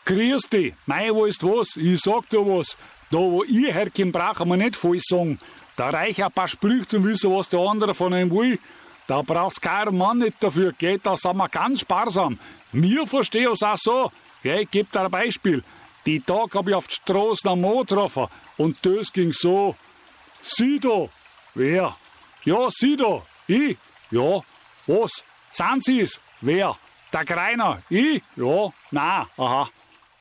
Grüß dich, mei, weißt was, ich sag dir was. Da, wo ich herkomme, brauchen wir nicht viel sagen. Da reicht ein paar Sprüche zum Wissen, was der andere von einem will. Da braucht's keinen Mann nicht dafür, geht, da sind wir ganz sparsam. Wir verstehen es auch so. Ja, ich gebe dir ein Beispiel. Die Tag hab ich auf die Straße einen Mann getroffen und das ging so. Sie da. Wer? Ja, Sie da. Ich? Ja. Was? Sind Sie's? Wer? Der Greiner. Ich? Ja. Na. Aha.